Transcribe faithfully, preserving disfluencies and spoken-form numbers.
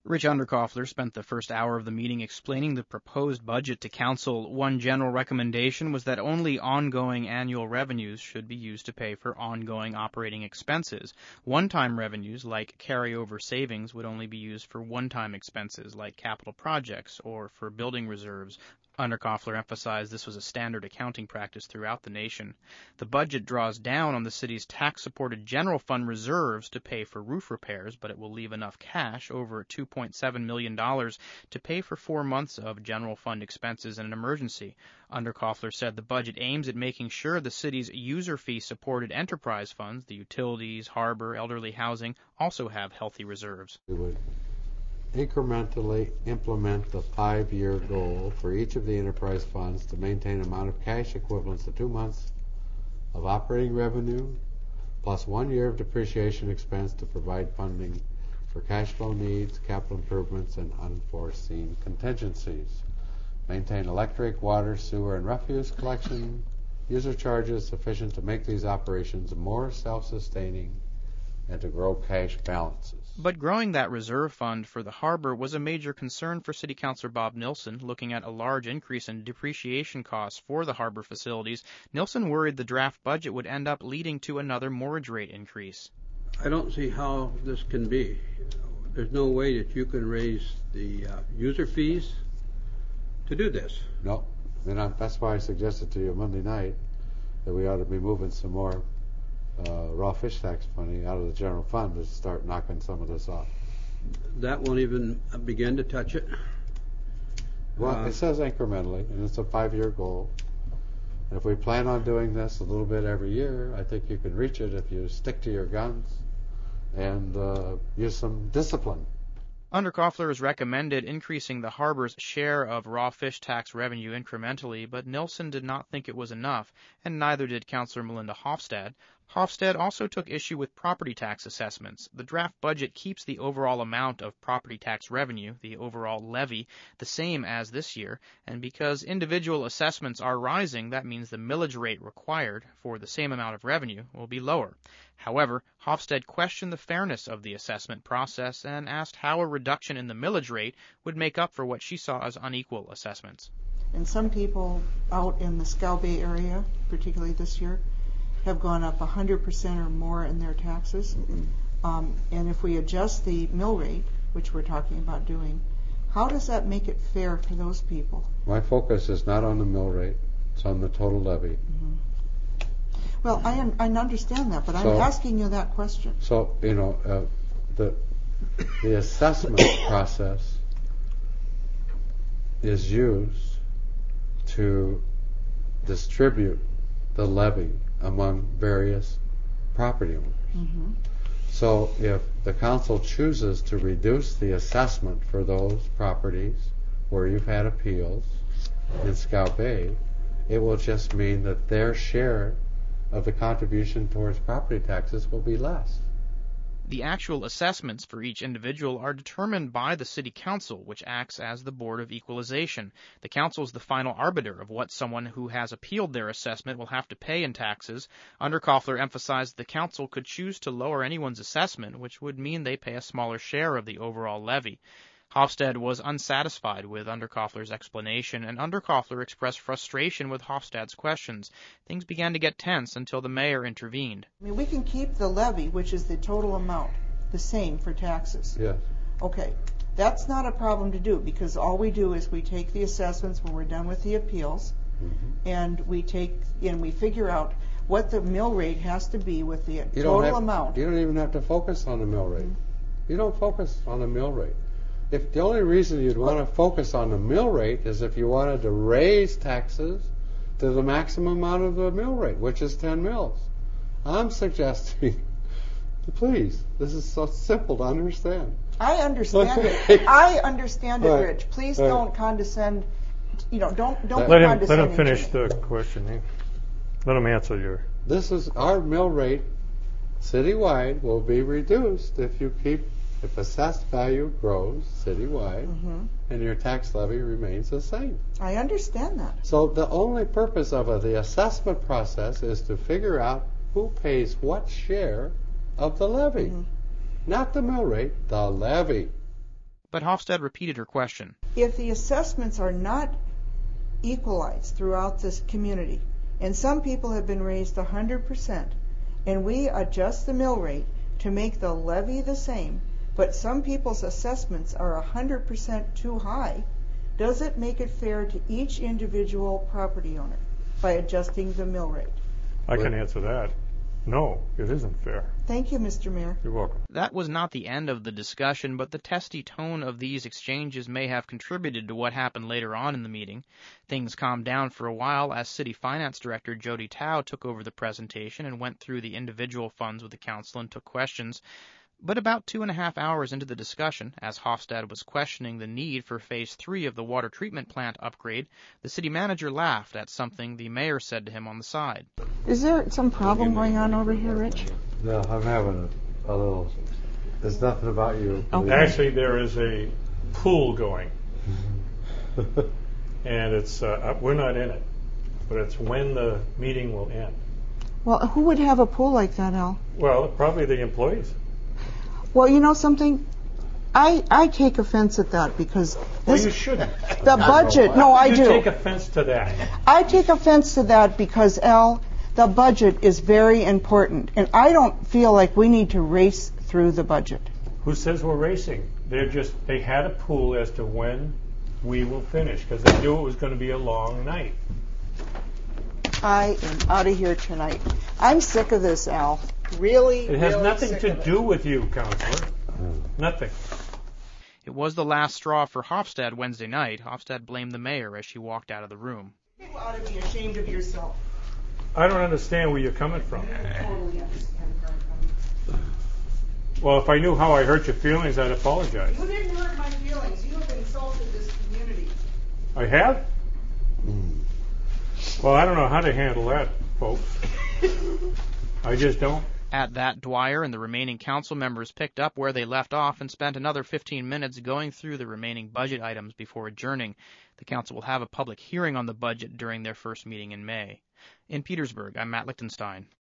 Rich Underkoffler spent the first hour of the meeting explaining the proposed budget to council. One general recommendation was that only ongoing annual revenues should be used to pay for ongoing operating expenses. One-time revenues, like carryover savings, would only be used for one-time expenses, like capital projects or for building reserves. Underkoffler emphasized this was a standard accounting practice throughout the nation. The budget draws down on the city's tax-supported general fund reserves to pay for roof repairs, but it will leave enough cash, over two point seven million dollars, to pay for four months of general fund expenses in an emergency. Underkoffler said the budget aims at making sure the city's user fee-supported enterprise funds, the utilities, harbor, elderly housing, also have healthy reserves. We would incrementally implement the five-year goal for each of the enterprise funds to maintain an amount of cash equivalent to two months of operating revenue plus one year of depreciation expense to provide funding for cash flow needs, capital improvements, and unforeseen contingencies. Maintain electric, water, sewer, and refuse collection user charges sufficient to make these operations more self-sustaining and to grow cash balances. But growing that reserve fund for the harbor was a major concern for City Councilor Bob Nilsson. Looking at a large increase in depreciation costs for the harbor facilities, Nilsson worried the draft budget would end up leading to another mortgage rate increase. I don't see how this can be. There's no way that you can raise the uh, user fees to do this. No, and I, that's why I suggested to you Monday night that we ought to be moving some more Uh, raw fish tax money out of the general fund to start knocking some of this off. That won't even begin to touch it. Well, uh, it says incrementally, and it's a five-year goal. And if we plan on doing this a little bit every year, I think you can reach it if you stick to your guns and uh, use some discipline. Underkoffler has recommended increasing the harbor's share of raw fish tax revenue incrementally, but Nilsson did not think it was enough, and neither did Councilor Melinda Hofstad. Hofstad also took issue with property tax assessments. The draft budget keeps the overall amount of property tax revenue, the overall levy, the same as this year, and because individual assessments are rising, that means the millage rate required for the same amount of revenue will be lower. However, Hofstad questioned the fairness of the assessment process and asked how a reduction in the millage rate would make up for what she saw as unequal assessments. And some people out in the Scow Bay area, particularly this year, have gone up one hundred percent or more in their taxes. Mm-hmm. Um, and if we adjust the mill rate, which we're talking about doing, how does that make it fair for those people? My focus is not on the mill rate, it's on the total levy. Mm-hmm. Well, I, un- I understand that, but so, I'm asking you that question. So, you know, uh, the, the assessment process is used to distribute the levy among various property owners. Mm-hmm. So if the council chooses to reduce the assessment for those properties where you've had appeals in Scow Bay, it will just mean that their share of the contribution towards property taxes will be less. The actual assessments for each individual are determined by the City Council, which acts as the Board of Equalization. The Council is the final arbiter of what someone who has appealed their assessment will have to pay in taxes. Underkoffler emphasized the Council could choose to lower anyone's assessment, which would mean they pay a smaller share of the overall levy. Hofstad was unsatisfied with Underkoffler's explanation, and Underkoffler expressed frustration with Hofstad's questions. Things began to get tense until the mayor intervened. I mean, we can keep the levy, which is the total amount, the same for taxes. Yes. Okay. That's not a problem to do, because all we do is we take the assessments when we're done with the appeals, mm-hmm. and we take and we figure out what the mill rate has to be with the you total don't have, amount. You don't even have to focus on the mill rate. Mm-hmm. You don't focus on the mill rate. If the only reason you'd want to focus on the mill rate is if you wanted to raise taxes to the maximum amount of the mill rate, which is ten mills. I'm suggesting, please, this is so simple to understand. I understand it. I understand it, right. Rich. Please right. don't condescend. You know, don't don't let be him condescending. let him finish the question. Let him answer your. This is our mill rate citywide will be reduced if you keep. If assessed value grows citywide, mm-hmm. and your tax levy remains the same. I understand that. So the only purpose of uh, the assessment process is to figure out who pays what share of the levy. Mm-hmm. Not the mill rate, the levy. But Hofstad repeated her question. If the assessments are not equalized throughout this community, and some people have been raised one hundred percent, and we adjust the mill rate to make the levy the same, but some people's assessments are one hundred percent too high, does it make it fair to each individual property owner by adjusting the mill rate? I can answer that. No, it isn't fair. Thank you, Mister Mayor. You're welcome. That was not the end of the discussion, but the testy tone of these exchanges may have contributed to what happened later on in the meeting. Things calmed down for a while as City Finance Director Jody Tao took over the presentation and went through the individual funds with the council and took questions. But about two and a half hours into the discussion, as Hofstad was questioning the need for Phase three of the water treatment plant upgrade, the city manager laughed at something the mayor said to him on the side. Is there some problem going on over here, Rich? No, I'm having a, a little, there's nothing about you. Okay. Actually, there is a pool going, and it's uh, we're not in it, but it's when the meeting will end. Well, who would have a pool like that, Al? Well, probably the employees. Well, you know something? I I take offense at that because Well, this, you shouldn't. the budget. No, I you do. take offense to that. I take offense to that because, Al, the budget is very important, and I don't feel like we need to race through the budget. Who says we're racing? They're just they had a pool as to when we will finish because they knew it was going to be a long night. I am out of here tonight. I'm sick of this, Al. Really, It has really nothing sick to of it. do with you, Counselor. Nothing. It was the last straw for Hofstad Wednesday night. Hofstad blamed the mayor as she walked out of the room. You ought to be ashamed of yourself. I don't understand where you're coming from. I totally understand where I'm coming Well, if I knew how I hurt your feelings, I'd apologize. from. You didn't hurt my feelings. You have insulted this community. I have? Well, I don't know how to handle that, folks. I just don't. At that, Dwyer and the remaining council members picked up where they left off and spent another fifteen minutes going through the remaining budget items before adjourning. The council will have a public hearing on the budget during their first meeting in May. In Petersburg, I'm Matt Lichtenstein.